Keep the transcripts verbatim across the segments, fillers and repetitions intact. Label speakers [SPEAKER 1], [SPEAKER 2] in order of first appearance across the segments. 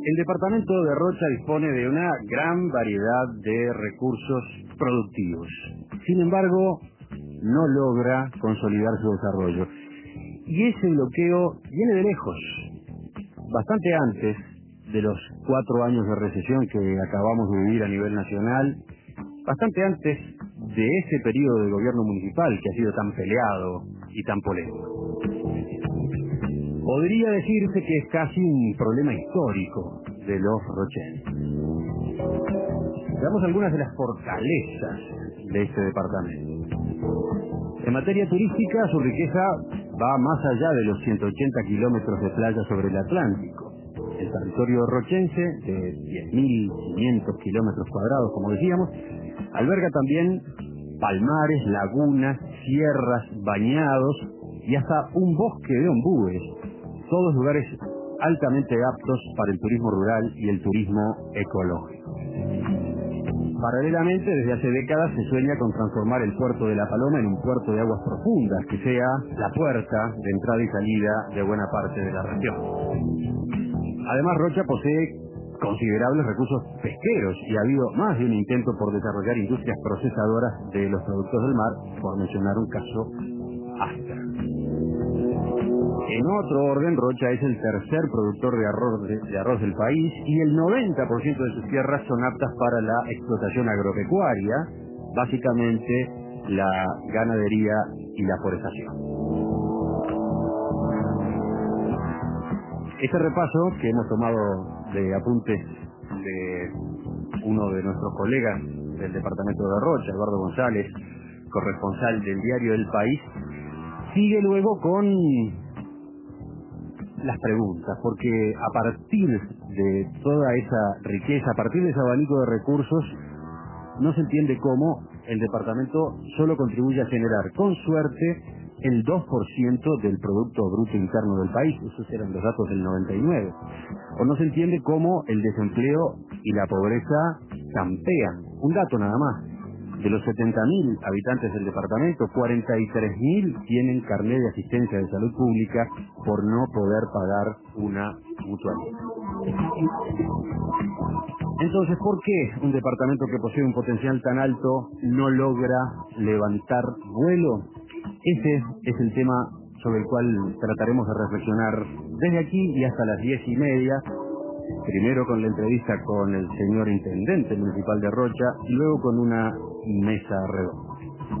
[SPEAKER 1] El departamento de Rocha dispone de una gran variedad de recursos productivos. Sin embargo, no logra consolidar su desarrollo. Y ese bloqueo viene de lejos, bastante antes de los cuatro años de recesión que acabamos de vivir a nivel nacional, bastante antes de ese periodo de gobierno municipal que ha sido tan peleado y tan polémico. Podría decirse que es casi un problema histórico de los rochenses. Veamos algunas de las fortalezas de este departamento. En materia turística, su riqueza va más allá de los ciento ochenta kilómetros de playa sobre el Atlántico. El territorio rochense, de diez mil quinientos kilómetros cuadrados, como decíamos, alberga también palmares, lagunas, sierras, bañados y hasta un bosque de ombúes, todos lugares altamente aptos para el turismo rural y el turismo ecológico. Paralelamente, desde hace décadas se sueña con transformar el puerto de La Paloma en un puerto de aguas profundas, que sea la puerta de entrada y salida de buena parte de la región. Además, Rocha posee considerables recursos pesqueros y ha habido más de un intento por desarrollar industrias procesadoras de los productos del mar, por mencionar un caso áspero. En otro orden, Rocha es el tercer productor de arroz, de, de arroz del país y el noventa por ciento de sus tierras son aptas para la explotación agropecuaria, básicamente la ganadería y la forestación. Este repaso que hemos tomado de apuntes de uno de nuestros colegas del departamento de Rocha, Eduardo González, corresponsal del diario El País, sigue luego con las preguntas, porque a partir de toda esa riqueza, a partir de ese abanico de recursos, no se entiende cómo el departamento solo contribuye a generar, con suerte, el dos por ciento del Producto Bruto Interno del país. Esos eran los datos del noventa y nueve. O no se entiende cómo el desempleo y la pobreza campean. Un dato nada más. De los setenta mil habitantes del departamento, cuarenta y tres mil tienen carnet de asistencia de salud pública por no poder pagar una mutualidad. Entonces, ¿por qué un departamento que posee un potencial tan alto no logra levantar vuelo? Ese es el tema sobre el cual trataremos de reflexionar desde aquí y hasta las diez y media. Primero con la entrevista con el señor intendente municipal de Rocha y luego con una mesa redonda.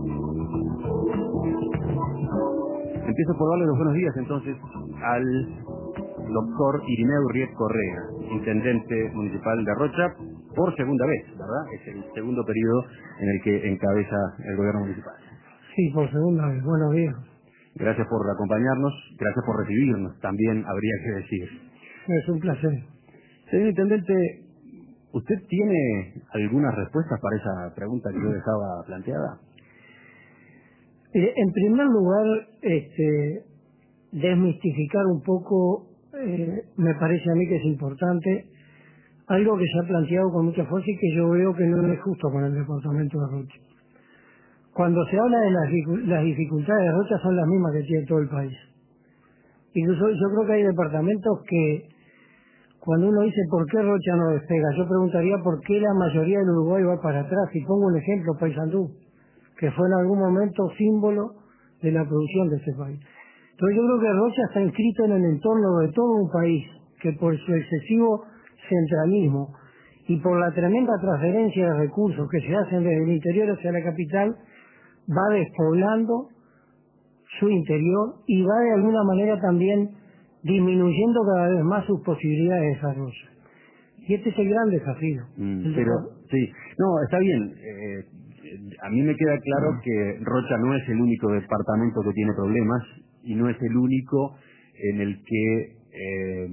[SPEAKER 1] Empiezo por darle los buenos días entonces al doctor Irineu Riet Correa, intendente municipal de Rocha, por segunda vez, ¿verdad? Es el segundo periodo en el que encabeza el gobierno municipal.
[SPEAKER 2] Sí, por segunda vez. Buenos días.
[SPEAKER 1] Gracias por acompañarnos, gracias por recibirnos, también habría que decir.
[SPEAKER 2] Es un placer.
[SPEAKER 1] Señor intendente, ¿usted tiene algunas respuestas para esa pregunta que yo dejaba planteada?
[SPEAKER 2] Eh, en primer lugar, este, desmistificar un poco, eh, me parece a mí que es importante, algo que se ha planteado con mucha fuerza y que yo veo que no es justo con el departamento de Rocha. Cuando se habla de las, las dificultades de Rocha son las mismas que tiene todo el país. Incluso yo creo que hay departamentos que, cuando uno dice por qué Rocha no despega, yo preguntaría por qué la mayoría del Uruguay va para atrás. Y pongo un ejemplo, Paysandú, que fue en algún momento símbolo de la producción de este país. Entonces yo creo que Rocha está inscrito en el entorno de todo un país que por su excesivo centralismo y por la tremenda transferencia de recursos que se hacen desde el interior hacia la capital, va despoblando su interior y va de alguna manera también disminuyendo cada vez más sus posibilidades de desarrollo. Y este es el gran desafío.
[SPEAKER 1] Mm,
[SPEAKER 2] el
[SPEAKER 1] pero,
[SPEAKER 2] desarrollo.
[SPEAKER 1] sí, no, está bien. Eh, a mí me queda claro que Rocha no es el único departamento que tiene problemas y no es el único en el que, eh,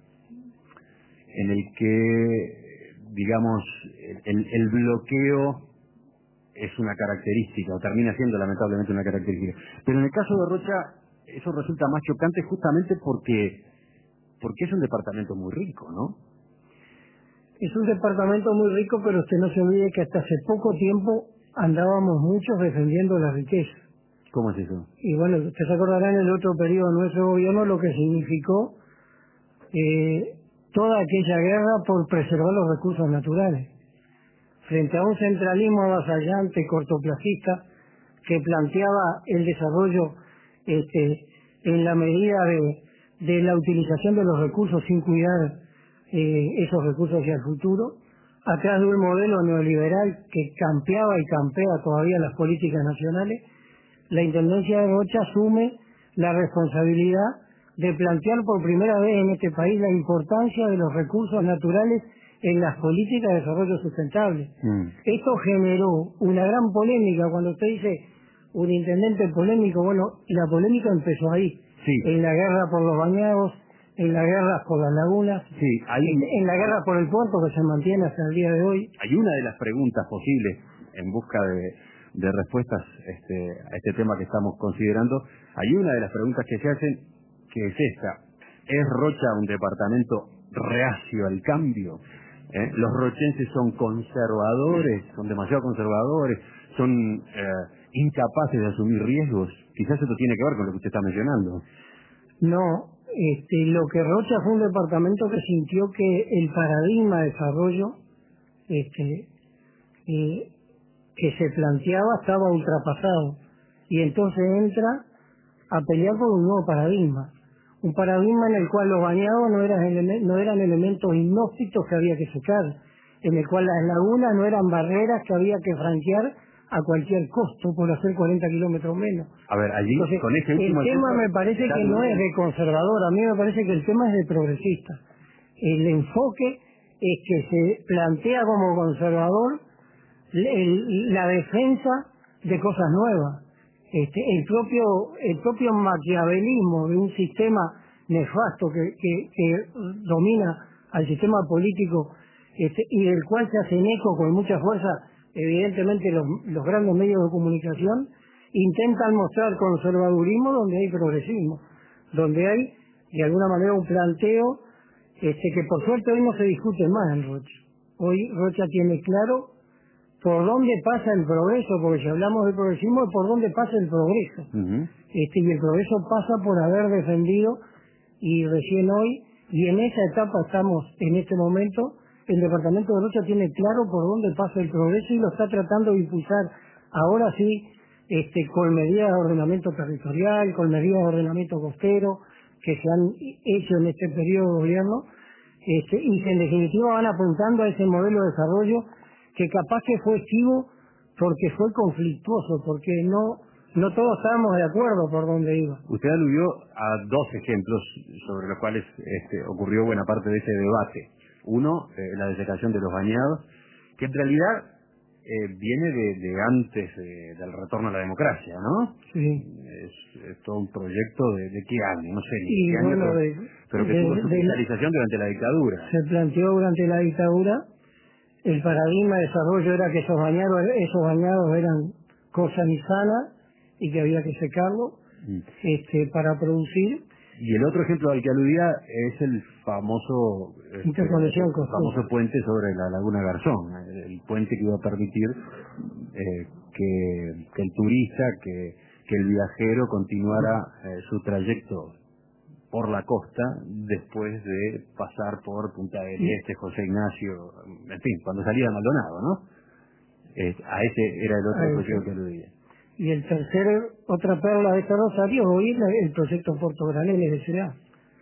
[SPEAKER 1] en el que, digamos, el, el bloqueo es una característica, o termina siendo lamentablemente una característica. Pero en el caso de Rocha, eso resulta más chocante justamente porque, porque es un departamento muy rico, ¿no?
[SPEAKER 2] Es un departamento muy rico, pero usted no se olvide que hasta hace poco tiempo andábamos muchos defendiendo la riqueza.
[SPEAKER 1] ¿Cómo es eso?
[SPEAKER 2] Y bueno, usted se acordará en el otro periodo de nuestro gobierno lo que significó eh, toda aquella guerra por preservar los recursos naturales, frente a un centralismo avasallante, cortoplacista, que planteaba el desarrollo este, en la medida de, de la utilización de los recursos sin cuidar eh, esos recursos hacia el futuro, atrás de un modelo neoliberal que campeaba y campea todavía las políticas nacionales. La Intendencia de Rocha asume la responsabilidad de plantear por primera vez en este país la importancia de los recursos naturales en las políticas de desarrollo sustentable. Mm. Esto generó una gran polémica. Cuando usted dice un intendente polémico, bueno, la polémica empezó ahí, sí. En la guerra por los bañados, en la guerra por las lagunas, sí, hay, en, en la guerra por el puerto que se mantiene hasta el día de hoy.
[SPEAKER 1] Hay una de las preguntas posibles en busca de, de respuestas este, a este tema que estamos considerando. Hay una de las preguntas que se hacen, que es esta: ¿es Rocha un departamento reacio al cambio? ¿Eh? ¿Los rochenses son conservadores, son demasiado conservadores, son eh, incapaces de asumir riesgos? Quizás esto tiene que ver con lo que usted está mencionando.
[SPEAKER 2] No, este, lo que Rocha fue un departamento que sintió que el paradigma de desarrollo este, eh, que se planteaba estaba ultrapasado, y entonces entra a pelear por un nuevo paradigma. Un paradigma en el cual los bañados no eran, ele no eran elementos inhóspitos que había que secar, en el cual las lagunas no eran barreras que había que franquear a cualquier costo por hacer cuarenta kilómetros menos.
[SPEAKER 1] A ver, allí
[SPEAKER 2] Entonces,
[SPEAKER 1] con este último
[SPEAKER 2] el tema
[SPEAKER 1] ejemplo,
[SPEAKER 2] me parece que no es de conservador, a mí me parece que el tema es de progresista. El enfoque es que se plantea como conservador el, la defensa de cosas nuevas. Este, el propio el propio maquiavelismo de un sistema nefasto que, que, que domina al sistema político, este, y del cual se hacen eco con mucha fuerza, evidentemente los, los grandes medios de comunicación, intentan mostrar conservadurismo donde hay progresismo, donde hay de alguna manera un planteo este, que por suerte hoy no se discute más en Rocha. Hoy Rocha tiene claro por dónde pasa el progreso, porque si hablamos de progresismo, es por dónde pasa el progreso. Uh-huh. Este, y el progreso pasa por haber defendido, y recién hoy, y en esa etapa estamos en este momento, el departamento de Rocha tiene claro por dónde pasa el progreso y lo está tratando de impulsar. Ahora sí, este, con medidas de ordenamiento territorial, con medidas de ordenamiento costero, que se han hecho en este periodo de gobierno, este, y que en definitiva van apuntando a ese modelo de desarrollo que capaz que fue esquivo porque fue conflictuoso, porque no no todos estábamos de acuerdo por dónde iba.
[SPEAKER 1] Usted aludió a dos ejemplos sobre los cuales este, ocurrió buena parte de ese debate. Uno, eh, la desecación de los bañados, que en realidad eh, viene de, de antes eh, del retorno a la democracia, ¿no?
[SPEAKER 2] Sí.
[SPEAKER 1] Es, es todo un proyecto de, de qué año, no sé ni
[SPEAKER 2] y
[SPEAKER 1] qué año,
[SPEAKER 2] bueno,
[SPEAKER 1] pero,
[SPEAKER 2] de,
[SPEAKER 1] pero que
[SPEAKER 2] de,
[SPEAKER 1] tuvo su
[SPEAKER 2] de
[SPEAKER 1] finalización durante la dictadura.
[SPEAKER 2] Se planteó durante la dictadura. El paradigma de desarrollo era que esos bañados, esos bañados eran cosa insana y que había que secarlo mm. este, para producir.
[SPEAKER 1] Y el otro ejemplo al que aludía es el famoso este,
[SPEAKER 2] interconexión
[SPEAKER 1] el famoso puente sobre la Laguna Garzón, el, el puente que iba a permitir eh, que, que el turista, que, que el viajero continuara eh, su trayecto por la costa después de pasar por Punta del Este, José Ignacio, en fin, cuando salía de Maldonado, ¿no? Eh, a ese era el otro proyecto que aludía.
[SPEAKER 2] Y el tercero, otra perla de este rosario, hoy es el proyecto Puerto Graneles de Ciudad.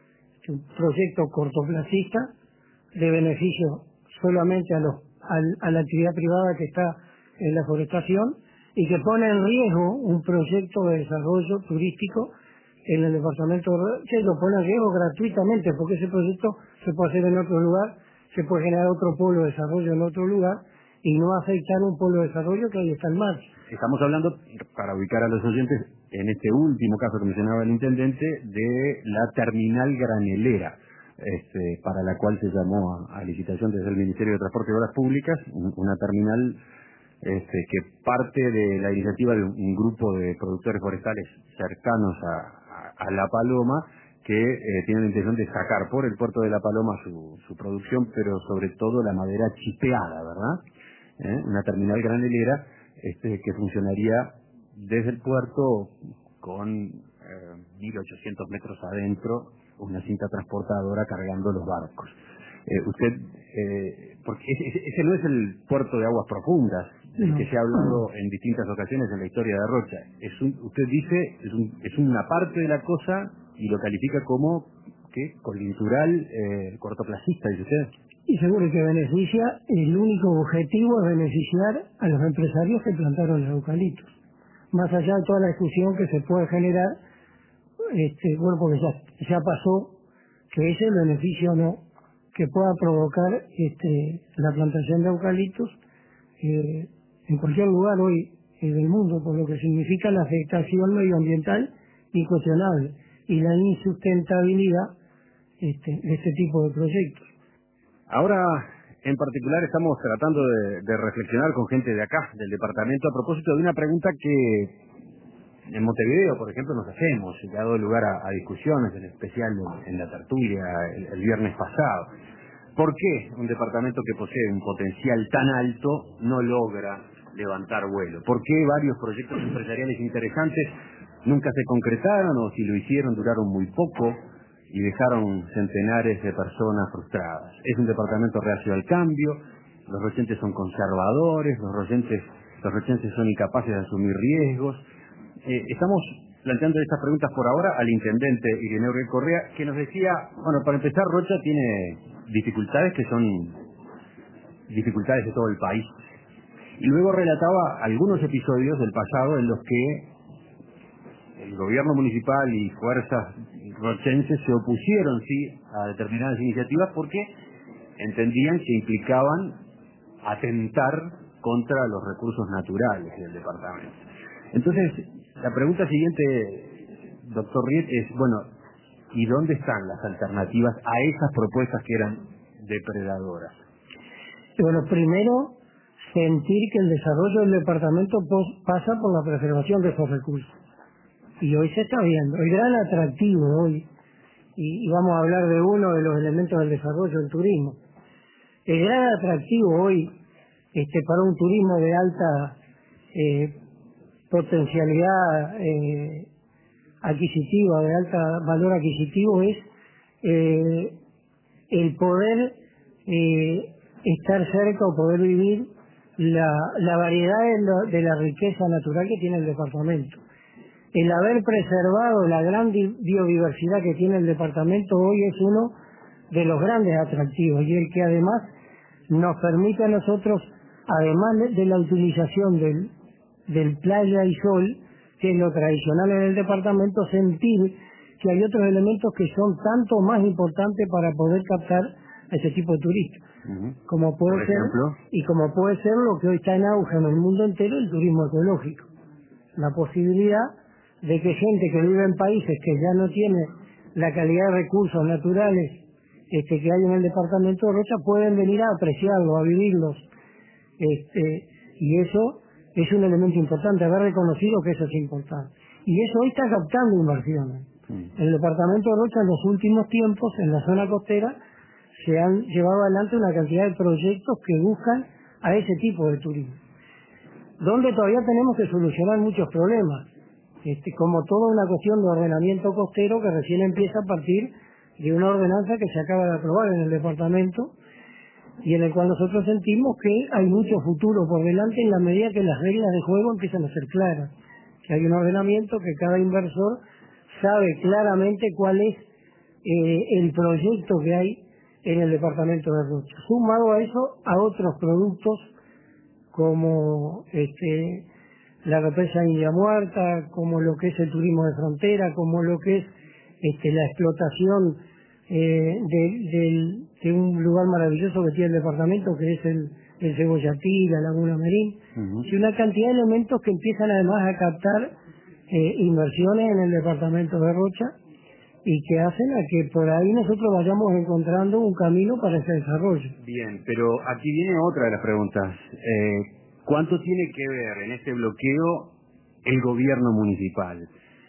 [SPEAKER 2] Es un proyecto cortoplacista de beneficio solamente a, los, a, a la actividad privada que está en la forestación y que pone en riesgo un proyecto de desarrollo turístico en el departamento de Rocha, que lo pone en riesgo gratuitamente, porque ese proyecto se puede hacer en otro lugar, se puede generar otro polo de desarrollo en otro lugar y no afectar un polo de desarrollo que ahí está en marcha.
[SPEAKER 1] Estamos hablando, para ubicar a los oyentes, en este último caso que mencionaba el intendente, de la terminal granelera, este, para la cual se llamó a, a licitación desde el Ministerio de Transporte y Obras Públicas, una terminal este, que parte de la iniciativa de un, un grupo de productores forestales cercanos a, a, a La Paloma, que eh, tienen la intención de sacar por el puerto de La Paloma su, su producción, pero sobre todo la madera chipeada, ¿verdad? ¿Eh? Una terminal granelera este, que funcionaría desde el puerto con eh, mil ochocientos metros adentro, una cinta transportadora cargando los barcos. Eh, usted, eh, porque ese, ese no es el puerto de aguas profundas del
[SPEAKER 2] No.
[SPEAKER 1] que se ha hablado en distintas ocasiones en la historia de Rocha. Es un, usted dice, es, un, es una parte de la cosa y lo califica como ¿qué? Coyuntural, eh, cortoplacista, dice usted.
[SPEAKER 2] Y seguro que beneficia, el único objetivo es beneficiar a los empresarios que plantaron los eucaliptos. Más allá de toda la discusión que se puede generar, este, bueno, porque ya, ya pasó que ese beneficio no, que pueda provocar este, la plantación de eucaliptos eh, en cualquier lugar hoy eh, del mundo, por lo que significa la afectación medioambiental incuestionable y la insustentabilidad este, de este tipo de proyectos.
[SPEAKER 1] Ahora, en particular, estamos tratando de, de reflexionar con gente de acá, del departamento, a propósito de una pregunta que en Montevideo, por ejemplo, nos hacemos, y que ha dado lugar a, a discusiones, en especial en, en la tertulia el, el viernes pasado. ¿Por qué un departamento que posee un potencial tan alto no logra levantar vuelo? ¿Por qué varios proyectos empresariales interesantes nunca se concretaron o si lo hicieron duraron muy poco y dejaron centenares de personas frustradas? Es un departamento reacio al cambio, los rochenses son conservadores, los rochenses, los rochenses son incapaces de asumir riesgos. Eh, estamos planteando estas preguntas por ahora al intendente Ireneo Uriel Correa, que nos decía, bueno, para empezar, Rocha tiene dificultades que son dificultades de todo el país. Y luego relataba algunos episodios del pasado en los que el gobierno municipal y fuerzas rochenses se opusieron, sí, a determinadas iniciativas porque entendían que implicaban atentar contra los recursos naturales del departamento. Entonces, la pregunta siguiente, doctor Riet, es, bueno, ¿y dónde están las alternativas a esas propuestas que eran depredadoras?
[SPEAKER 2] Bueno, primero, sentir que el desarrollo del departamento pos- pasa por la preservación de esos recursos. Y hoy se está viendo. El gran atractivo hoy, y, y vamos a hablar de uno de los elementos del desarrollo del turismo, el gran atractivo hoy este, para un turismo de alta eh, potencialidad eh, adquisitiva, de alta valor adquisitivo, es eh, el poder eh, estar cerca o poder vivir la, la variedad de, lo, de la riqueza natural que tiene el departamento. El haber preservado la gran di- biodiversidad que tiene el departamento hoy es uno de los grandes atractivos y el que además nos permite a nosotros, además de, de la utilización del, del playa y sol, que es lo tradicional en el departamento, sentir que hay otros elementos que son tanto más importantes para poder captar a ese tipo de turistas.
[SPEAKER 1] Uh-huh.
[SPEAKER 2] Como puede
[SPEAKER 1] Por
[SPEAKER 2] ser,
[SPEAKER 1] ejemplo,
[SPEAKER 2] y como puede ser lo que hoy está en auge en el mundo entero, el turismo ecológico. La posibilidad de que gente que vive en países que ya no tiene la calidad de recursos naturales este, que hay en el departamento de Rocha pueden venir a apreciarlos, a vivirlos. Este, y eso es un elemento importante, haber reconocido que eso es importante. Y eso hoy está captando inversiones.
[SPEAKER 1] mm.
[SPEAKER 2] El departamento de Rocha en los últimos tiempos, en la zona costera, se han llevado adelante una cantidad de proyectos que buscan a ese tipo de turismo. Donde todavía tenemos que solucionar muchos problemas, este, como toda una cuestión de ordenamiento costero que recién empieza a partir de una ordenanza que se acaba de aprobar en el departamento y en el cual nosotros sentimos que hay mucho futuro por delante en la medida que las reglas de juego empiezan a ser claras, que hay un ordenamiento que cada inversor sabe claramente cuál es eh, el proyecto que hay en el departamento de Rocha. Sumado a eso, a otros productos como este, la represa India Muerta, como lo que es el turismo de frontera, como lo que es este, la explotación eh, de, de, de un lugar maravilloso que tiene el departamento, que es el, el Cebollatí, la Laguna Merín,
[SPEAKER 1] Uh-huh.
[SPEAKER 2] y una cantidad de elementos que empiezan además a captar eh, inversiones en el departamento de Rocha y que hacen a que por ahí nosotros vayamos encontrando un camino para ese desarrollo.
[SPEAKER 1] Bien, pero aquí viene otra de las preguntas. Eh, ¿Cuánto tiene que ver en este bloqueo el gobierno municipal,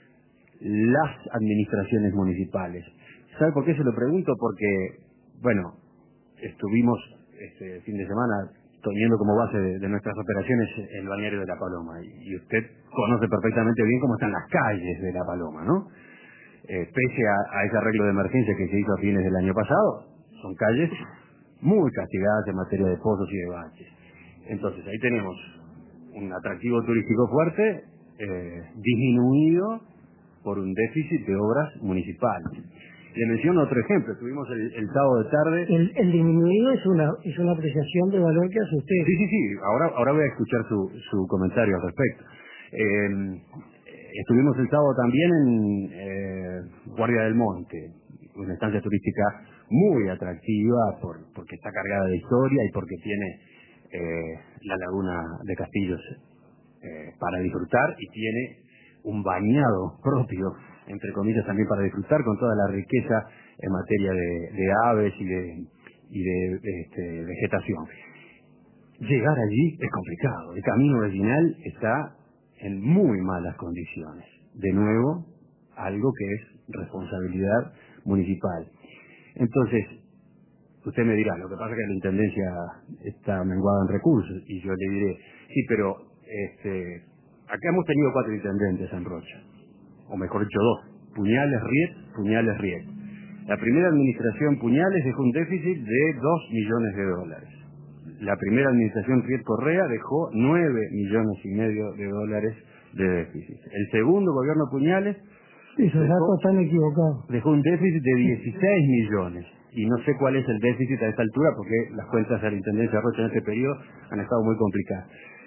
[SPEAKER 1] las administraciones municipales? ¿Sabe por qué se lo pregunto? Porque, bueno, estuvimos este fin de semana teniendo como base de, de nuestras operaciones el balneario de La Paloma, y, y usted conoce perfectamente bien cómo están las calles de La Paloma, ¿no? Eh, pese a, a ese arreglo de emergencia que se hizo a fines del año pasado, son calles muy castigadas en materia de pozos y de baches. Entonces ahí tenemos un atractivo turístico fuerte, eh, disminuido por un déficit de obras municipales. Le menciono otro ejemplo. Tuvimos el, el sábado de tarde...
[SPEAKER 2] El, el disminuido es una es una apreciación de valor que hace usted.
[SPEAKER 1] Sí, sí, sí. Ahora, ahora voy a escuchar su, su comentario al respecto. Eh, estuvimos el sábado también en eh, Guardia del Monte, una estancia turística muy atractiva por, porque está cargada de historia y porque tiene eh, la laguna de Castillos eh, para disfrutar, y tiene un bañado propio, entre comillas, también para disfrutar, con toda la riqueza en materia de, de aves y de, y de, de este, vegetación. Llegar allí es complicado. El camino vecinal está en muy malas condiciones. De nuevo, algo que es responsabilidad municipal. Entonces, usted me dirá, lo que pasa es que la Intendencia está menguada en recursos, y yo le diré, sí, pero este, acá hemos tenido cuatro intendentes en Rocha, o mejor dicho dos, Puñales, Riet, Puñales, Riet. La primera administración Puñales dejó un déficit de dos millones de dólares. La primera administración Riet Correa dejó nueve millones y medio de dólares de déficit. El segundo gobierno Puñales
[SPEAKER 2] Esos datos están equivocados.
[SPEAKER 1] Dejó un déficit de dieciséis millones. Y no sé cuál es el déficit a esta altura, porque las cuentas de la Intendencia de Rocha en este periodo han estado muy complicadas.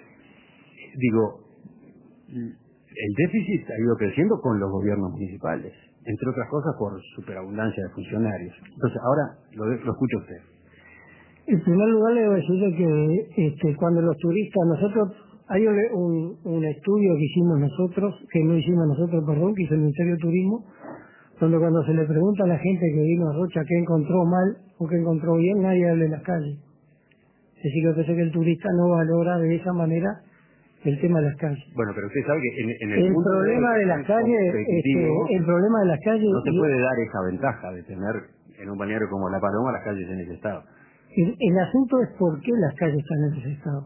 [SPEAKER 1] Digo, el déficit ha ido creciendo con los gobiernos municipales, entre otras cosas por superabundancia de funcionarios. Entonces, ahora lo, de, lo escucha usted.
[SPEAKER 2] En primer lugar, le debo decirle que este, cuando los turistas, nosotros, hay un, un estudio que hicimos nosotros, que no hicimos nosotros, perdón, que hizo el Ministerio de Turismo, donde cuando se le pregunta a la gente que vino a Rocha qué encontró mal o qué encontró bien, nadie habla en las calles. Es decir, yo pensé que el turista no valora de esa manera el tema de las calles.
[SPEAKER 1] Bueno, pero usted sabe que en, en el,
[SPEAKER 2] el
[SPEAKER 1] punto
[SPEAKER 2] problema de las calles, este, el problema de las calles,
[SPEAKER 1] no se puede dar esa ventaja de tener en un balneario como La Paloma las calles en ese estado.
[SPEAKER 2] El, el asunto es por qué las calles están en ese estado.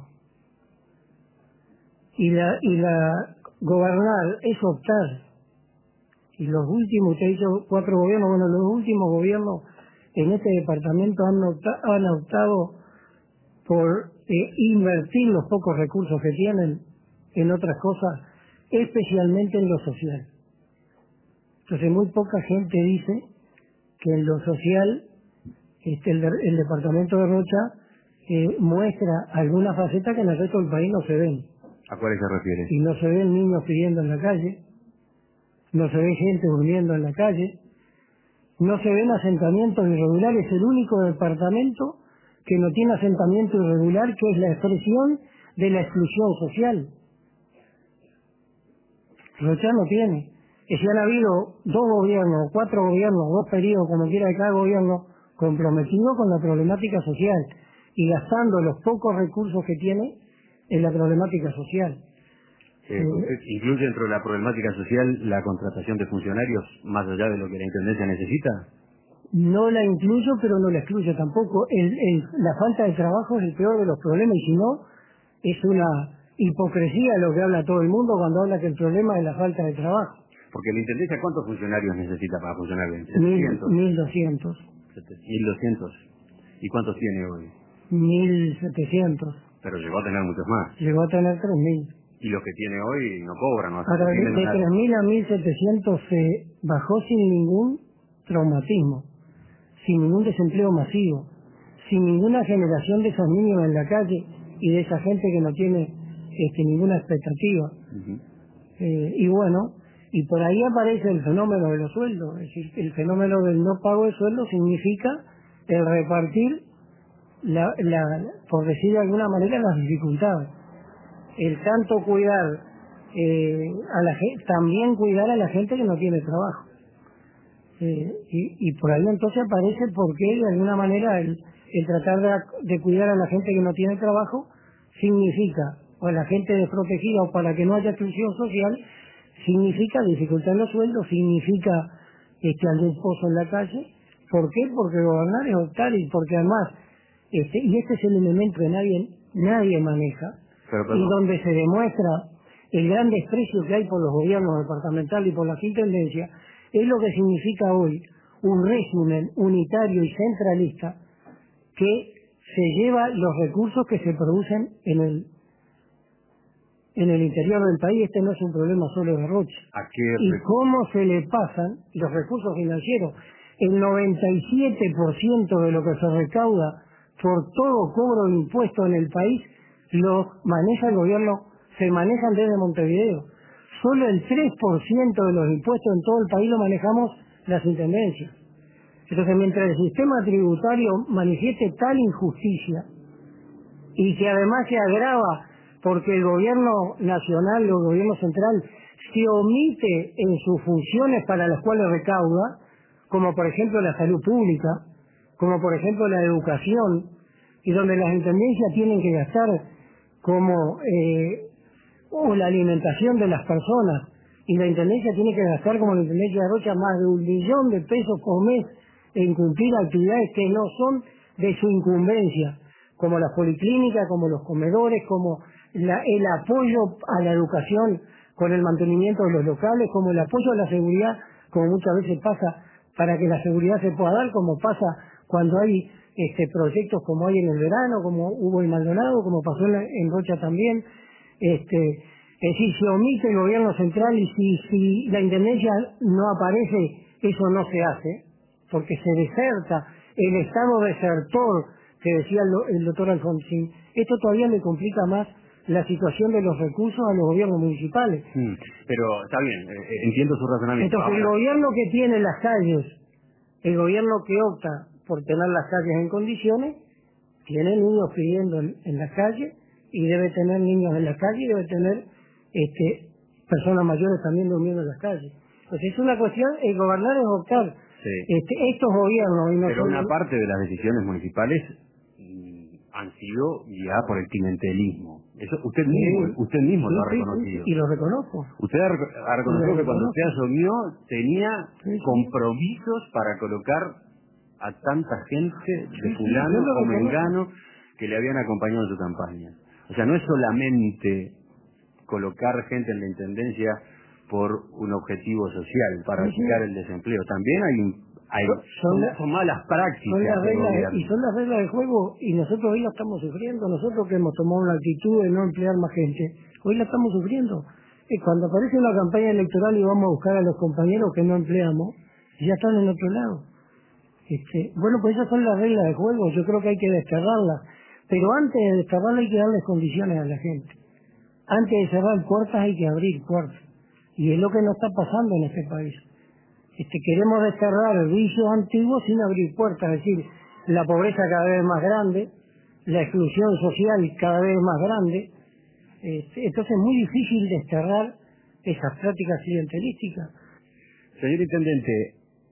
[SPEAKER 2] Y la, y la gobernar es optar. Y los últimos, usted ha dicho cuatro gobiernos, bueno, los últimos gobiernos en este departamento han, opta, han optado por eh, invertir los pocos recursos que tienen en otras cosas, especialmente en lo social. Entonces muy poca gente dice que en lo social este, el, el departamento de Rocha eh, muestra alguna faceta que en el resto del país no se ven.
[SPEAKER 1] ¿A cuáles se refiere?
[SPEAKER 2] Y no se ven niños pidiendo en la calle, no se ve gente durmiendo en la calle, no se ven asentamientos irregulares. El único departamento que no tiene asentamiento irregular, que es la expresión de la exclusión social. Rocha no tiene. Y si han habido dos gobiernos, cuatro gobiernos, dos periodos, como quiera de cada gobierno, comprometido con la problemática social y gastando los pocos recursos que tiene en la problemática social.
[SPEAKER 1] Eh, ¿Usted incluye dentro de la problemática social la contratación de funcionarios más allá de lo que la Intendencia necesita?
[SPEAKER 2] No la incluyo, pero no la excluyo tampoco. El, el, la falta de trabajo es el peor de los problemas, y si no, es una hipocresía lo que habla todo el mundo cuando habla que el problema es la falta de trabajo.
[SPEAKER 1] Porque la Intendencia, ¿cuántos funcionarios necesita para funcionar bien?
[SPEAKER 2] mil doscientos.
[SPEAKER 1] mil doscientos. ¿Y cuántos tiene hoy?
[SPEAKER 2] mil setecientos.
[SPEAKER 1] Pero llegó a tener muchos más.
[SPEAKER 2] Llegó a tener tres mil.
[SPEAKER 1] Y los que tiene hoy no cobran. No
[SPEAKER 2] Ahora, de, de tres mil a mil setecientos se bajó sin ningún traumatismo, sin ningún desempleo masivo, sin ninguna generación de esos niños en la calle y de esa gente que no tiene este, ninguna expectativa. Uh-huh. eh, y bueno, y por ahí aparece el fenómeno de los sueldos. Es decir, el fenómeno del no pago de sueldos significa el repartir, la, la, por decir de alguna manera, las dificultades. El tanto cuidar eh, a la gente, también cuidar a la gente que no tiene trabajo. Eh, y, y por ahí entonces aparece por qué de alguna manera el, el tratar de, de cuidar a la gente que no tiene trabajo significa, o a la gente desprotegida, o para que no haya exclusión social, significa dificultar los sueldos, significa este, algún pozo en la calle. ¿Por qué? Porque gobernar es optar, y porque además, este, y este es el elemento que nadie, nadie maneja,
[SPEAKER 1] pero, pero,
[SPEAKER 2] y donde se demuestra el gran desprecio que hay por los gobiernos departamentales y por las intendencias, es lo que significa hoy un régimen unitario y centralista que se lleva los recursos que se producen en el en el interior del país. Este no es un problema solo de Rocha.
[SPEAKER 1] ¿A qué
[SPEAKER 2] Y
[SPEAKER 1] recursos?
[SPEAKER 2] cómo se le pasan los recursos financieros. El noventa y siete por ciento de lo que se recauda por todo cobro de impuestos en el país lo maneja el gobierno, se manejan desde Montevideo. Solo el tres por ciento de los impuestos en todo el país lo manejamos las intendencias. Entonces, mientras el sistema tributario manifieste tal injusticia y que además se agrava porque el gobierno nacional o el gobierno central se omite en sus funciones para las cuales recauda, como por ejemplo la salud pública, como por ejemplo la educación, y donde las intendencias tienen que gastar como eh, o la alimentación de las personas, y la intendencia tiene que gastar como la intendencia de Rocha más de un millón de pesos por mes en cumplir actividades que no son de su incumbencia, como las policlínicas, como los comedores, como la, el apoyo a la educación con el mantenimiento de los locales, como el apoyo a la seguridad, como muchas veces pasa, para que la seguridad se pueda dar, como pasa cuando hay este, proyectos como hay en el verano, como hubo en Maldonado, como pasó en, en Rocha también. Este, es decir, se omite el gobierno central y si, si la intendencia no aparece, eso no se hace, porque se deserta el estado desertor que decía el, el doctor Alfonsín. Esto todavía le complica más la situación de los recursos a los gobiernos municipales.
[SPEAKER 1] Hmm, pero está bien, eh, entiendo su razonamiento.
[SPEAKER 2] Entonces, el
[SPEAKER 1] Ahora,
[SPEAKER 2] gobierno que tiene las calles, el gobierno que opta por tener las calles en condiciones, tiene niños pidiendo en, en la calle, y debe tener niños en la calle, y debe tener este, personas mayores también durmiendo en las calles. Entonces, es una cuestión, el gobernar es optar.
[SPEAKER 1] sí.
[SPEAKER 2] Este, estos gobiernos... Y no
[SPEAKER 1] Pero
[SPEAKER 2] son-
[SPEAKER 1] una parte de las decisiones municipales mm, han sido guiadas por el clientelismo. Eso usted
[SPEAKER 2] Sí,
[SPEAKER 1] mismo, usted mismo
[SPEAKER 2] sí,
[SPEAKER 1] lo ha
[SPEAKER 2] sí,
[SPEAKER 1] reconocido.
[SPEAKER 2] sí, y lo reconozco.
[SPEAKER 1] Usted ha, rec- ha reconocido
[SPEAKER 2] Lo
[SPEAKER 1] que cuando
[SPEAKER 2] reconozco.
[SPEAKER 1] usted asumió tenía
[SPEAKER 2] Sí, sí.
[SPEAKER 1] compromisos para colocar a tanta gente de
[SPEAKER 2] Sí, sí,
[SPEAKER 1] fulano
[SPEAKER 2] yo lo
[SPEAKER 1] o
[SPEAKER 2] reconozco.
[SPEAKER 1] mengano que le habían acompañado en su campaña. O sea, no es solamente colocar gente en la intendencia por un objetivo social, para
[SPEAKER 2] Sí, sí.
[SPEAKER 1] quitar el desempleo. También hay, un- hay
[SPEAKER 2] Son- son
[SPEAKER 1] son,
[SPEAKER 2] la-
[SPEAKER 1] son malas
[SPEAKER 2] Son
[SPEAKER 1] prácticas
[SPEAKER 2] las
[SPEAKER 1] del
[SPEAKER 2] reglas,
[SPEAKER 1] gobierno.
[SPEAKER 2] y son las reglas del juego, y nosotros hoy la estamos sufriendo. Nosotros que hemos tomado una actitud de no emplear más gente, hoy la estamos sufriendo. Y cuando aparece una campaña electoral y vamos a buscar a los compañeros que no empleamos, ya están en otro lado. Este, bueno, pues esas son las reglas del juego, yo creo que hay que desterrarlas. Pero antes de desterrarlas hay que darles condiciones a la gente. Antes de cerrar puertas hay que abrir puertas. Y es lo que nos está pasando en este país. Este, queremos desterrar vicios antiguos sin abrir puertas, es decir, la pobreza cada vez más grande, la exclusión social cada vez más grande. Este, entonces es muy difícil desterrar esas prácticas clientelísticas.
[SPEAKER 1] Señor Intendente,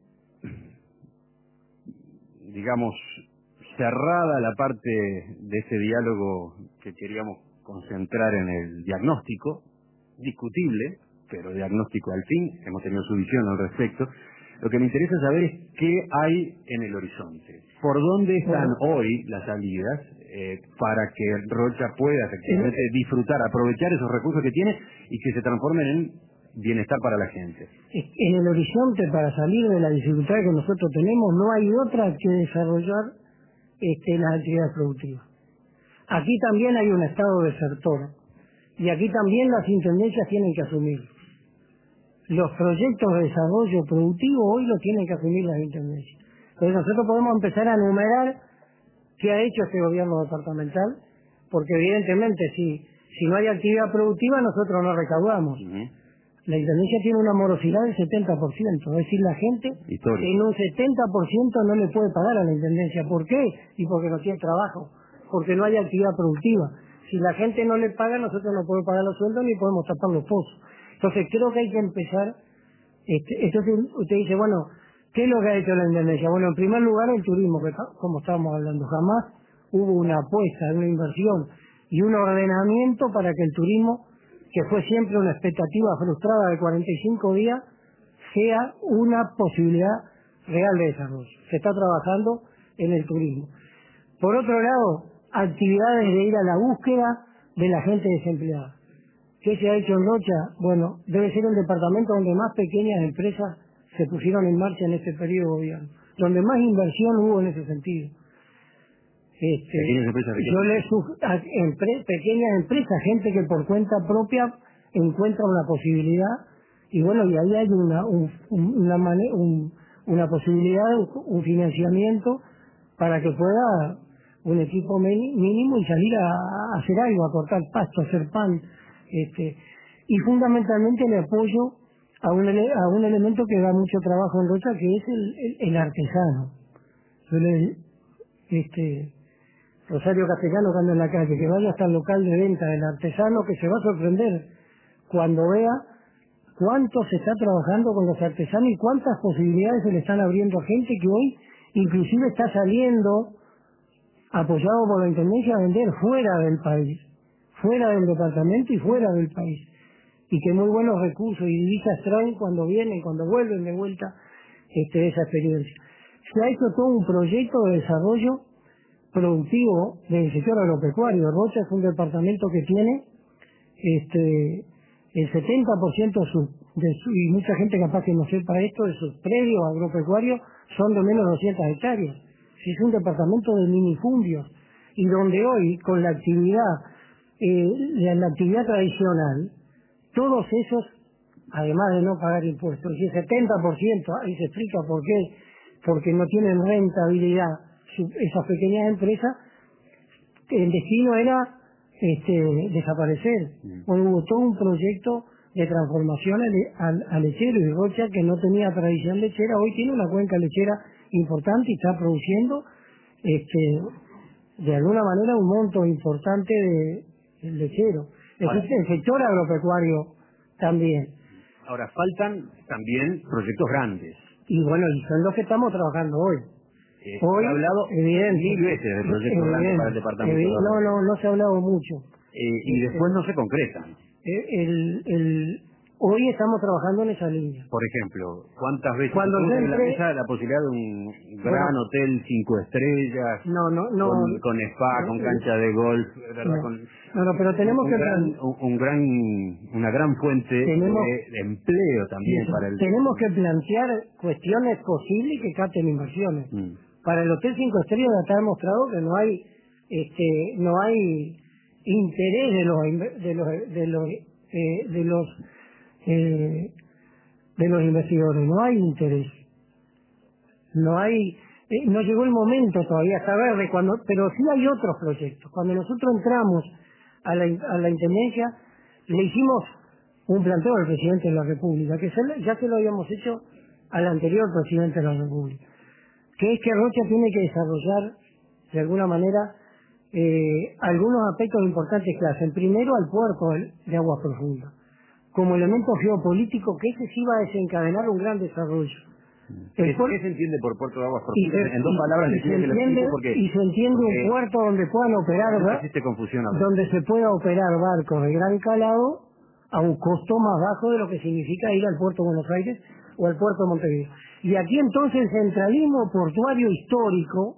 [SPEAKER 1] digamos, cerrada la parte de ese diálogo que queríamos concentrar en el diagnóstico, discutible, pero diagnóstico al fin, hemos tenido su visión al respecto. Lo que me interesa saber es qué hay en el horizonte. ¿Por dónde están
[SPEAKER 2] Bueno.
[SPEAKER 1] hoy las salidas eh, para que Rocha pueda efectivamente disfrutar, aprovechar esos recursos que tiene y que se transformen en bienestar para la gente?
[SPEAKER 2] En el horizonte, para salir de la dificultad que nosotros tenemos, no hay otra que desarrollar este, las actividades productivas. Aquí también hay un estado desertor, y aquí también las intendencias tienen que asumir. Los proyectos de desarrollo productivo hoy lo tienen que asumir las intendencias. Entonces nosotros podemos empezar a enumerar qué ha hecho este gobierno departamental, porque evidentemente si, si no hay actividad productiva nosotros no recaudamos.
[SPEAKER 1] Uh-huh.
[SPEAKER 2] La intendencia tiene una morosidad del setenta por ciento, es decir, la gente
[SPEAKER 1] Histórico.
[SPEAKER 2] en un setenta por ciento no le puede pagar a la intendencia. ¿Por qué? Y porque no tiene trabajo, porque no hay actividad productiva. Si la gente no le paga, nosotros no podemos pagar los sueldos ni podemos tapar los pozos. Entonces creo que hay que empezar, este, entonces usted dice, bueno, ¿qué es lo que ha hecho la intendencia? Bueno, en primer lugar el turismo, que como estábamos hablando, jamás hubo una apuesta, una inversión y un ordenamiento para que el turismo, que fue siempre una expectativa frustrada de cuarenta y cinco días, sea una posibilidad real de desarrollo. Se está trabajando en el turismo. Por otro lado, actividades de ir a la búsqueda de la gente desempleada. ¿Qué se ha hecho en Rocha? Bueno, debe ser el departamento donde más pequeñas empresas se pusieron en marcha en este periodo de gobierno, donde más inversión hubo en ese sentido. Este,
[SPEAKER 1] pequeñas empresas
[SPEAKER 2] yo le sug- a empre- pequeñas empresas, gente que por cuenta propia encuentra una posibilidad, y bueno, y ahí hay una un, un- una, mane- un- una posibilidad, un financiamiento para que pueda un equipo mini- mínimo y salir a, a hacer algo, a cortar pasto, a hacer pan, este, y fundamentalmente le apoyo a un, ele- a un elemento que da mucho trabajo en Rocha, que es el, el, el artesano. Yo le- este, Rosario Castellano, que anda en la calle, que vaya hasta el local de venta del artesano, que se va a sorprender cuando vea cuánto se está trabajando con los artesanos y cuántas posibilidades se le están abriendo a gente que hoy inclusive está saliendo, apoyado por la Intendencia, a vender fuera del país, fuera del departamento y fuera del país. Y que muy buenos recursos y divisas traen cuando vienen, cuando vuelven de vuelta este, de esa experiencia. Se ha hecho todo un proyecto de desarrollo productivo del sector agropecuario. Rocha es un departamento que tiene este el setenta por ciento de su, de su, y mucha gente capaz que no sepa esto, de sus predios agropecuarios son de menos de doscientas hectáreas. Si es un departamento de minifundios, y donde hoy, con la actividad, eh, la, la actividad tradicional, todos esos, además de no pagar impuestos, y el setenta por ciento, ahí se explica por qué, porque no tienen rentabilidad su, esas pequeñas empresas, el destino era este, desaparecer. Hoy hubo todo un proyecto de transformación al, al, al lechero, y Rocha, que no tenía tradición lechera, hoy tiene una cuenca lechera importante y está produciendo este, de alguna manera un monto importante de, de lechero.
[SPEAKER 1] Ahora,
[SPEAKER 2] Existe el sector agropecuario también.
[SPEAKER 1] ahora faltan también proyectos grandes.
[SPEAKER 2] Y bueno, y son los que estamos trabajando hoy.
[SPEAKER 1] Eh,
[SPEAKER 2] Hoy,
[SPEAKER 1] se ha hablado
[SPEAKER 2] evidente,
[SPEAKER 1] mil veces de proyectos grandes para el departamento.
[SPEAKER 2] evi-
[SPEAKER 1] de
[SPEAKER 2] no,
[SPEAKER 1] Rocha.
[SPEAKER 2] no, no se ha hablado mucho.
[SPEAKER 1] Eh, y después no se concretan.
[SPEAKER 2] Eh, El, el, hoy estamos trabajando en esa línea.
[SPEAKER 1] Por ejemplo, ¿cuántas veces
[SPEAKER 2] Cuando
[SPEAKER 1] se puso
[SPEAKER 2] yo
[SPEAKER 1] en la
[SPEAKER 2] entré-
[SPEAKER 1] mesa la posibilidad de un gran
[SPEAKER 2] Bueno,
[SPEAKER 1] hotel cinco estrellas,
[SPEAKER 2] No, no, no.
[SPEAKER 1] con, con spa,
[SPEAKER 2] no,
[SPEAKER 1] con
[SPEAKER 2] eh,
[SPEAKER 1] cancha de golf, ¿verdad?
[SPEAKER 2] no.
[SPEAKER 1] Con
[SPEAKER 2] No, no, pero tenemos
[SPEAKER 1] un
[SPEAKER 2] que
[SPEAKER 1] gran,
[SPEAKER 2] plan-
[SPEAKER 1] un, un gran, una gran fuente
[SPEAKER 2] Tenemos-
[SPEAKER 1] de, de empleo también para el.
[SPEAKER 2] tenemos que plantear cuestiones posibles que capten inversiones.
[SPEAKER 1] Mm.
[SPEAKER 2] Para el Hotel Cinco Estrellas ya está demostrado que no hay, este, no hay interés de los, inve- de los, de los, eh, de los, eh, de los investigadores, no hay interés. No hay, eh, no llegó el momento todavía, está verde, cuando, pero sí hay otros proyectos. Cuando nosotros entramos a la, a la Intendencia, le hicimos un planteo al presidente de la República, que se le- ya se lo habíamos hecho al anterior presidente de la República, que es que Rocha tiene que desarrollar, de alguna manera, eh, algunos aspectos importantes que hacen. Primero, al puerto de, de aguas profundas, como elemento geopolítico, que ese sí va a desencadenar un gran desarrollo. El
[SPEAKER 1] ¿Qué,
[SPEAKER 2] puer-
[SPEAKER 1] qué se entiende por puerto de aguas
[SPEAKER 2] y
[SPEAKER 1] profundas?
[SPEAKER 2] se,
[SPEAKER 1] En dos
[SPEAKER 2] y-
[SPEAKER 1] palabras,
[SPEAKER 2] y
[SPEAKER 1] le
[SPEAKER 2] se
[SPEAKER 1] pido que lo
[SPEAKER 2] entiende,
[SPEAKER 1] explique porque,
[SPEAKER 2] y se entiende
[SPEAKER 1] porque
[SPEAKER 2] un puerto donde puedan operar,
[SPEAKER 1] a veces
[SPEAKER 2] ¿verdad?
[SPEAKER 1] existe confusión a veces.
[SPEAKER 2] Donde se pueda operar barcos de gran calado a un costo más bajo de lo que significa ir al puerto de Buenos Aires o al puerto de Montevideo. Y aquí entonces el centralismo portuario histórico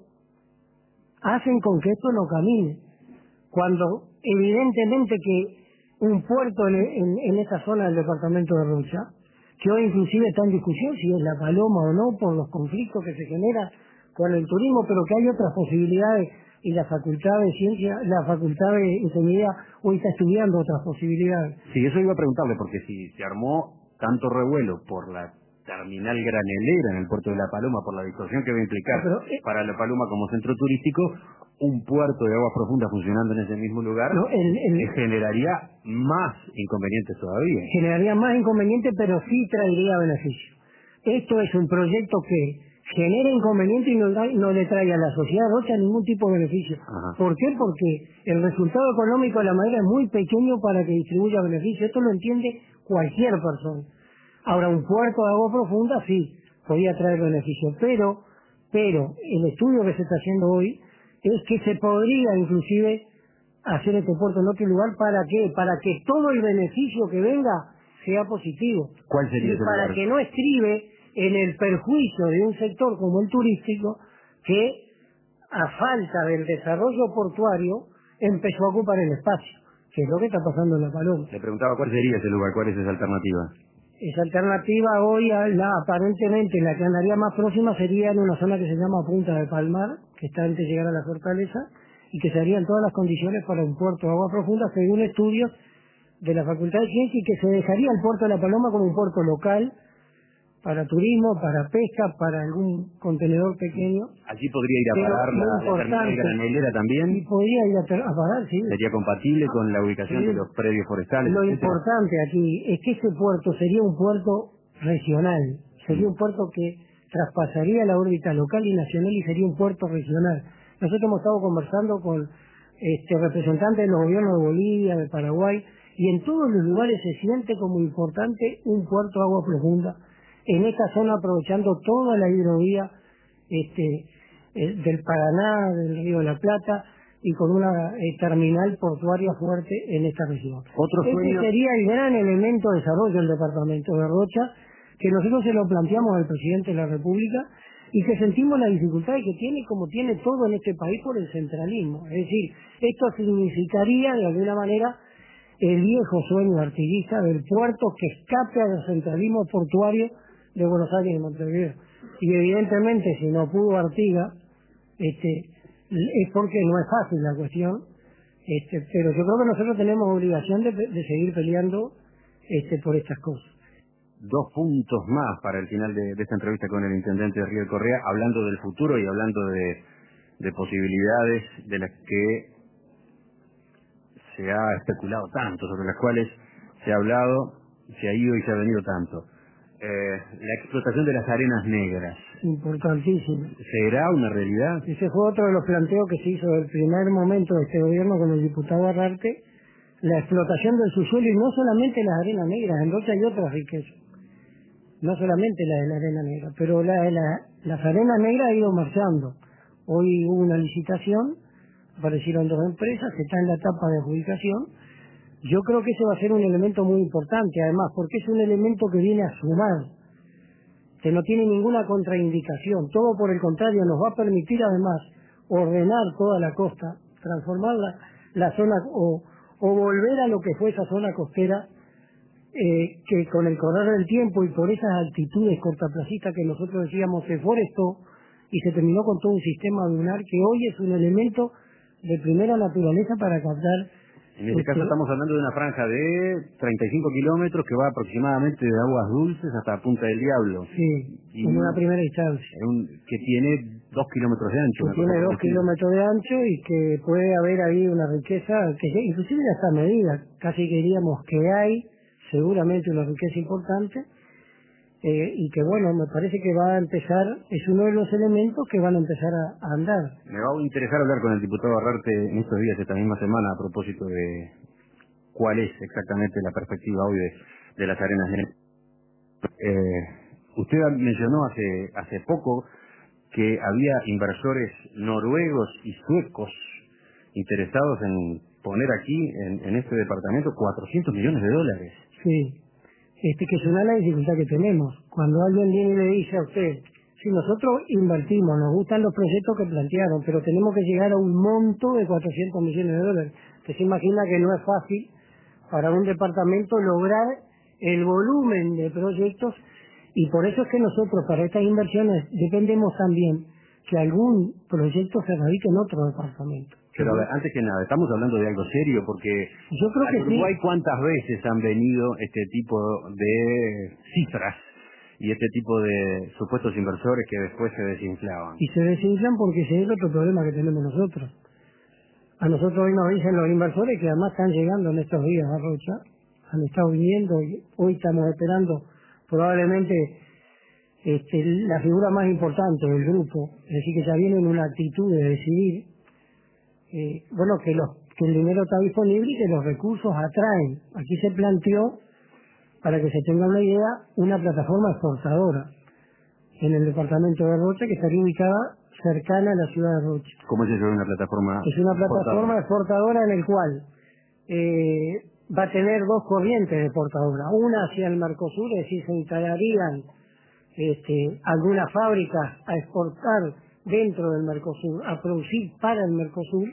[SPEAKER 2] hacen con que esto no camine. Cuando evidentemente que un puerto en, en, en esa zona del departamento de Rocha, que hoy inclusive está en discusión si es La Paloma o no, por los conflictos que se generan con el turismo, pero que hay otras posibilidades, y la Facultad de Ciencia, la Facultad de Ingeniería hoy está estudiando otras posibilidades.
[SPEAKER 1] Sí, eso iba a preguntarle, porque si se armó tanto revuelo por la terminal granelera en el puerto de La Paloma, por la distorsión que va a implicar
[SPEAKER 2] No, pero, eh,
[SPEAKER 1] para La Paloma como centro turístico, un puerto de aguas profundas funcionando en ese mismo lugar
[SPEAKER 2] No, el- el-
[SPEAKER 1] eh, generaría más inconvenientes todavía.
[SPEAKER 2] generaría más inconveniente, pero sí traería beneficio. Esto es un proyecto que genera inconveniente y no, da- no le trae a la sociedad Rocha ningún tipo de beneficio.
[SPEAKER 1] Ajá.
[SPEAKER 2] ¿Por qué? Porque el resultado económico de la madera es muy pequeño para que distribuya beneficio. Esto lo entiende cualquier persona. Ahora, un puerto de agua profunda sí, podía traer beneficio, pero, pero el estudio que se está haciendo hoy es que se podría inclusive hacer este puerto en otro lugar. ¿Para qué? Para que todo el beneficio que venga sea positivo.
[SPEAKER 1] ¿Cuál sería
[SPEAKER 2] Y
[SPEAKER 1] ese
[SPEAKER 2] para
[SPEAKER 1] lugar?
[SPEAKER 2] que no estribe en el perjuicio de un sector como el turístico, que a falta del desarrollo portuario empezó a ocupar el espacio, que es lo que está pasando en La Paloma.
[SPEAKER 1] Le preguntaba cuál sería ese lugar, cuál es esa alternativa.
[SPEAKER 2] Esa alternativa hoy, a la, aparentemente la que andaría más próxima sería en una zona que se llama Punta de Palmar, que está antes de llegar a la fortaleza, y que se harían todas las condiciones para un puerto de agua profunda según estudios de la Facultad de Ciencia, y que se dejaría el puerto de La Paloma como un puerto local para turismo, para pesca, para algún contenedor pequeño.
[SPEAKER 1] Allí podría ir a
[SPEAKER 2] Pero
[SPEAKER 1] parar
[SPEAKER 2] lo
[SPEAKER 1] la, la terminal
[SPEAKER 2] importante,
[SPEAKER 1] granelera
[SPEAKER 2] y
[SPEAKER 1] también.
[SPEAKER 2] podría ir a, ter- a parar, sí.
[SPEAKER 1] Sería compatible con la ubicación
[SPEAKER 2] Sí.
[SPEAKER 1] de los predios forestales,
[SPEAKER 2] Lo
[SPEAKER 1] etcétera.
[SPEAKER 2] importante aquí es que ese puerto sería un puerto regional, sería un puerto que traspasaría la órbita local y nacional y sería un puerto regional. Nosotros hemos estado conversando con este, representantes de los gobiernos de Bolivia, de Paraguay, y en todos los lugares se siente como importante un puerto de agua profunda en esta zona, aprovechando toda la hidrovía este, eh, del Paraná, del Río de la Plata, y con una eh, terminal portuaria fuerte en esta región.
[SPEAKER 1] Otro
[SPEAKER 2] Este
[SPEAKER 1] sueño.
[SPEAKER 2] sería el gran elemento de desarrollo del departamento de Rocha, que nosotros se lo planteamos al presidente de la República y que sentimos la dificultad que tiene, como tiene todo en este país, por el centralismo. Es decir, esto significaría de alguna manera el viejo sueño artiguista del puerto que escape al centralismo portuario de Buenos Aires y Montevideo. Y evidentemente, si no pudo Artigas, este, es porque no es fácil la cuestión, este, pero yo creo que nosotros tenemos obligación de, de seguir peleando este, por estas cosas.
[SPEAKER 1] Dos puntos más para el final de, de esta entrevista con el intendente de Río de Correa, hablando del futuro y hablando de, de posibilidades de las que se ha especulado tanto, sobre las cuales se ha hablado, se ha ido y se ha venido tanto. Eh, la explotación de las arenas negras.
[SPEAKER 2] Importantísimo.
[SPEAKER 1] ¿Será una realidad?
[SPEAKER 2] Ese fue otro de los planteos que se hizo del primer momento de este gobierno con el diputado Arrarte, la explotación del subsuelo, y no solamente las arenas negras, en Rocha hay otras riquezas, no solamente la de la arena negra, pero la de la, las arenas negras ha ido marchando. Hoy hubo una licitación, aparecieron dos empresas, que está en la etapa de adjudicación. Yo creo que ese va a ser un elemento muy importante, además, porque es un elemento que viene a sumar, que no tiene ninguna contraindicación, todo por el contrario, nos va a permitir además ordenar toda la costa, transformar la, la zona o, o volver a lo que fue esa zona costera, eh, que con el correr del tiempo y por esas altitudes cortaplacistas que nosotros decíamos se forestó y se terminó con todo un sistema dunar que hoy es un elemento de primera naturaleza para captar.
[SPEAKER 1] En este caso estamos hablando de una franja de treinta y cinco kilómetros que va aproximadamente de Aguas Dulces hasta Punta del Diablo.
[SPEAKER 2] Sí,
[SPEAKER 1] y
[SPEAKER 2] en una primera instancia.
[SPEAKER 1] Un, que tiene dos kilómetros de ancho.
[SPEAKER 2] Que tiene dos kilómetros de ancho y que puede haber ahí una riqueza que ya, inclusive ya está medida. Casi que diríamos que hay seguramente una riqueza importante. Eh, y que bueno, me parece que va a empezar, es uno de los elementos que van a empezar a, a andar.
[SPEAKER 1] Me va a interesar hablar con el diputado Arrarte en estos días, esta misma semana, a propósito de cuál es exactamente la perspectiva hoy de, de las arenas negras. Eh, usted mencionó hace, hace poco que había inversores noruegos y suecos interesados en poner aquí, en, en este departamento, cuatrocientos millones de dólares.
[SPEAKER 2] Sí. Este, que es una la dificultad que tenemos. Cuando alguien viene y le dice a usted, si nosotros invertimos, nos gustan los proyectos que plantearon, pero tenemos que llegar a un monto de cuatrocientos millones de dólares, que se imagina que no es fácil para un departamento lograr el volumen de proyectos, y por eso es que nosotros para estas inversiones dependemos también que algún proyecto se radique en otro departamento.
[SPEAKER 1] Pero a ver, antes que nada, estamos hablando de algo serio, porque
[SPEAKER 2] yo creo que
[SPEAKER 1] Uruguay
[SPEAKER 2] sí.
[SPEAKER 1] ¿Cuántas veces han venido este tipo de cifras y este tipo de supuestos inversores que después se desinflaban?
[SPEAKER 2] Y se desinflan porque ese es otro problema que tenemos nosotros. A nosotros hoy nos dicen los inversores que además están llegando en estos días a Rocha, han estado viniendo y hoy estamos esperando probablemente este, la figura más importante del grupo, es decir, que ya viene en una actitud de decidir, eh, bueno, que, los, que el dinero está disponible y que los recursos atraen. Aquí se planteó, para que se tenga una idea, una plataforma exportadora en el departamento de Rocha que estaría ubicada cercana a la ciudad de Rocha.
[SPEAKER 1] ¿Cómo es eso de una plataforma?
[SPEAKER 2] Es una plataforma exportadora en el cual eh, va a tener dos corrientes de exportadora. Una hacia el Mercosur, es decir, se instalarían este, algunas fábricas a exportar dentro del Mercosur, a producir para el Mercosur,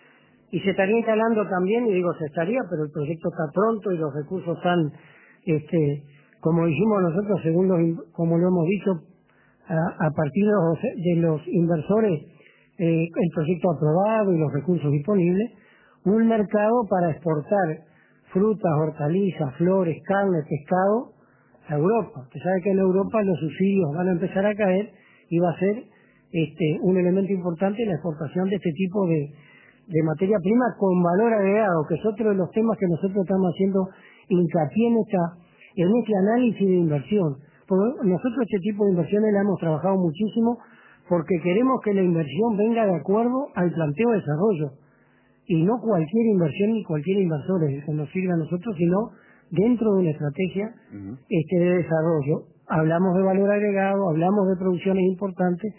[SPEAKER 2] y se estaría instalando también, y digo se estaría, pero el proyecto está pronto y los recursos están, este, como dijimos nosotros, según los, como lo hemos dicho, a, a partir de los, de los inversores eh, el proyecto aprobado y los recursos disponibles, un mercado para exportar frutas, hortalizas, flores, carne, pescado a Europa. Usted sabe que en Europa los subsidios van a empezar a caer y va a ser este, un elemento importante en la exportación de este tipo de, de materia prima con valor agregado, que es otro de los temas que nosotros estamos haciendo hincapié en, esta, en este análisis de inversión. Porque nosotros este tipo de inversiones la hemos trabajado muchísimo porque queremos que la inversión venga de acuerdo al planteo de desarrollo. Y no cualquier inversión ni cualquier inversor es el que nos sirve a nosotros, sino dentro de una estrategia uh-huh. este, de desarrollo. Hablamos de valor agregado, hablamos de producciones importantes.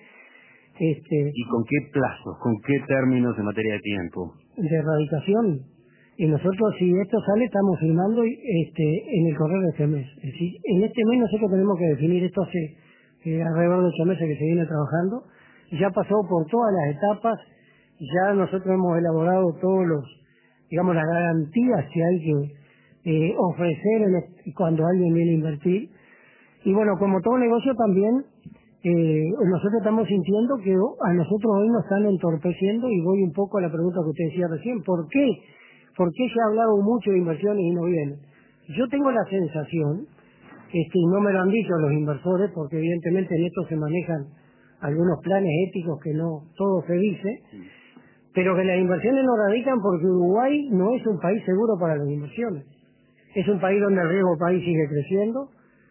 [SPEAKER 2] Este,
[SPEAKER 1] ¿Y con qué plazos, con qué términos en materia de tiempo?
[SPEAKER 2] De erradicación. Y nosotros, si esto sale, estamos firmando este, en el correr de este mes. Es decir, en este mes nosotros tenemos que definir esto hace eh, alrededor de ocho meses que se viene trabajando. Ya pasó por todas las etapas. Ya nosotros hemos elaborado todos los, digamos, las garantías que hay que eh, ofrecer en el, cuando alguien viene a invertir. Y bueno, como todo negocio también, eh, nosotros estamos sintiendo que a nosotros hoy nos están entorpeciendo, y voy un poco a la pregunta que usted decía recién, ¿por qué? ¿Por qué se ha hablado mucho de inversiones y no vienen? Yo tengo la sensación, este, y no me lo han dicho los inversores, porque evidentemente en esto se manejan algunos planes éticos que no todo se dice, pero que las inversiones no radican porque Uruguay no es un país seguro para las inversiones. Es un país donde el riesgo país sigue creciendo,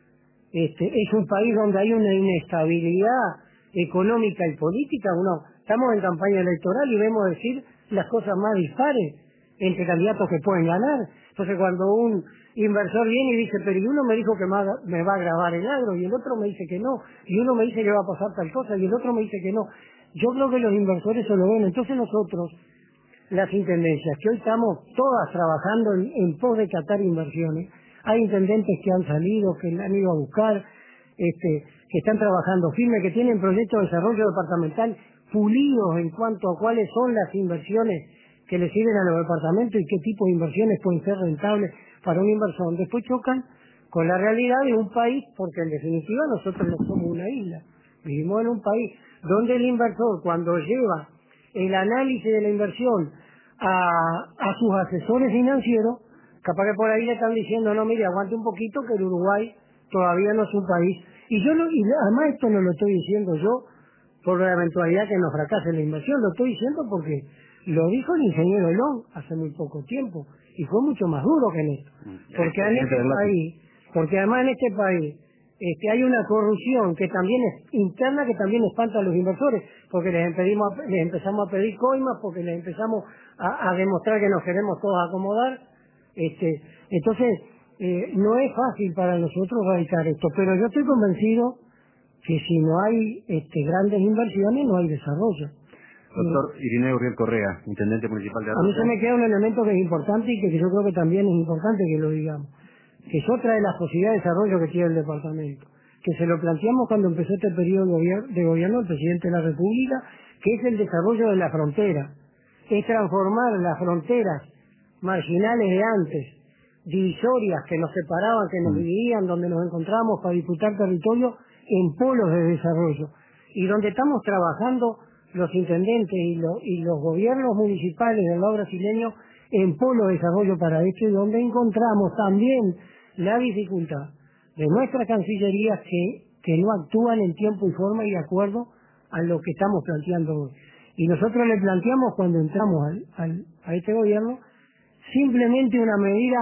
[SPEAKER 2] este, es un país donde hay una inestabilidad económica y política. Uno, estamos en campaña electoral y vemos decir las cosas más dispares entre candidatos que pueden ganar. Entonces cuando un inversor viene y dice, pero y uno me dijo que me va a grabar el agro, y el otro me dice que no, y uno me dice que va a pasar tal cosa, y el otro me dice que no. Yo creo que los inversores se lo ven. Entonces nosotros, las intendencias, que hoy estamos todas trabajando en, en pos de captar inversiones, hay intendentes que han salido, que han ido a buscar, este, que están trabajando firme, que tienen proyectos de desarrollo departamental pulidos en cuanto a cuáles son las inversiones que le sirven a los departamentos y qué tipo de inversiones pueden ser rentables para un inversor. Después chocan con la realidad de un país, porque en definitiva nosotros no somos una isla, vivimos en un país donde el inversor, cuando lleva el análisis de la inversión a, a sus asesores financieros, capaz que por ahí le están diciendo, no, mire, aguante un poquito, que el Uruguay todavía no es un país. Y yo no, y además esto no lo estoy diciendo yo por la eventualidad que nos fracase la inversión, lo estoy diciendo porque lo dijo el ingeniero Long hace muy poco tiempo, y fue mucho más duro que en esto. Porque en este país, porque además en este país, Este, hay una corrupción que también es interna, que también espanta a los inversores, porque les, empedimos, les empezamos a pedir coimas, porque les empezamos a, a demostrar que nos queremos todos acomodar. Este, entonces, eh, no es fácil para nosotros radicar esto, pero yo estoy convencido que si no hay este, grandes inversiones, no hay desarrollo.
[SPEAKER 1] Doctor eh, Irineo Uriel Correa, intendente municipal de Arroyo.
[SPEAKER 2] A mí se me queda un elemento que es importante y que yo creo que también es importante que lo digamos, que es otra de las posibilidades de desarrollo que tiene el departamento, que se lo planteamos cuando empezó este periodo de gobierno, de gobierno del presidente de la República, que es el desarrollo de la frontera, es transformar las fronteras marginales de antes, divisorias que nos separaban, que nos dividían, donde nos encontramos para disputar territorio, en polos de desarrollo, y donde estamos trabajando los intendentes y, lo, y los gobiernos municipales del lado brasileño en polo de desarrollo para esto, y donde encontramos también la dificultad de nuestras cancillerías que, que no actúan en tiempo y forma y de acuerdo a lo que estamos planteando hoy. Y nosotros le planteamos cuando entramos al, al, a este gobierno simplemente una medida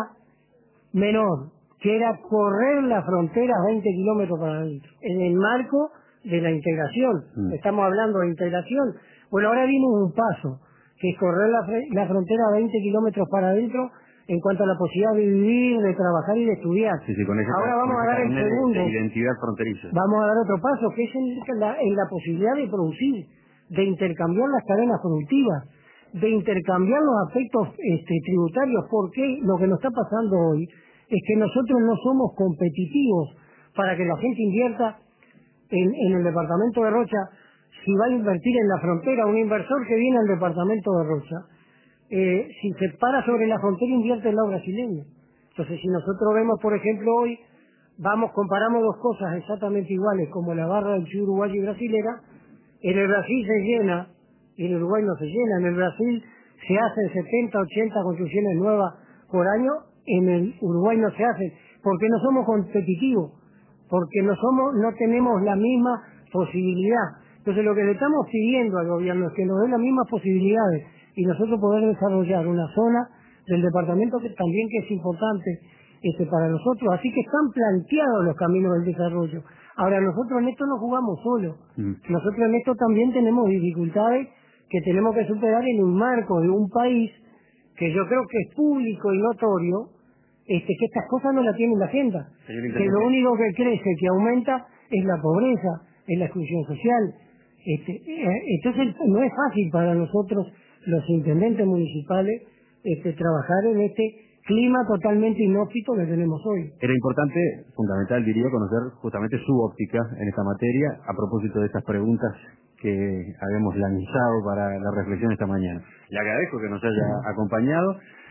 [SPEAKER 2] menor, que era correr la frontera veinte kilómetros para adentro, en el marco de la integración. Mm. Estamos hablando de integración. Bueno, ahora vimos un paso, que es correr la, la frontera veinte kilómetros para adentro en cuanto a la posibilidad de vivir, de trabajar y de estudiar.
[SPEAKER 1] Sí, sí, con ese,
[SPEAKER 2] ahora vamos a dar el segundo.
[SPEAKER 1] De identidad fronteriza.
[SPEAKER 2] Vamos a dar otro paso, que es en la, en la posibilidad de producir, de intercambiar las cadenas productivas, de intercambiar los aspectos este, tributarios, porque lo que nos está pasando hoy es que nosotros no somos competitivos para que la gente invierta en, en el departamento de Rocha. Si va a invertir en la frontera, un inversor que viene al departamento de Rocha, eh, si se para sobre la frontera, invierte en la brasileña. Entonces, si nosotros vemos, por ejemplo, hoy, vamos, comparamos dos cosas exactamente iguales, como la barra del sur uruguayo y brasilera, en el Brasil se llena y en Uruguay no se llena. En el Brasil se hacen setenta, ochenta construcciones nuevas por año, en el Uruguay no se hacen, porque no somos competitivos, porque no somos, no tenemos la misma posibilidad. Entonces lo que le estamos pidiendo al gobierno es que nos dé las mismas posibilidades y nosotros poder desarrollar una zona del departamento que también que es importante este, para nosotros. Así que están planteados los caminos del desarrollo. Ahora, nosotros en esto no jugamos solos. Mm. Nosotros en esto también tenemos dificultades que tenemos que superar en un marco de un país que yo creo que es público y notorio, este, que estas cosas no las tiene en la agenda. Que lo único que crece, que aumenta, es la pobreza, es la exclusión social. Este, eh, entonces no es fácil para nosotros, los intendentes municipales, este, trabajar en este clima totalmente inhóspito que tenemos hoy.
[SPEAKER 1] Era importante, fundamental diría, conocer justamente su óptica en esta materia a propósito de estas preguntas que habíamos lanzado para la reflexión esta mañana. Le agradezco que nos haya acompañado.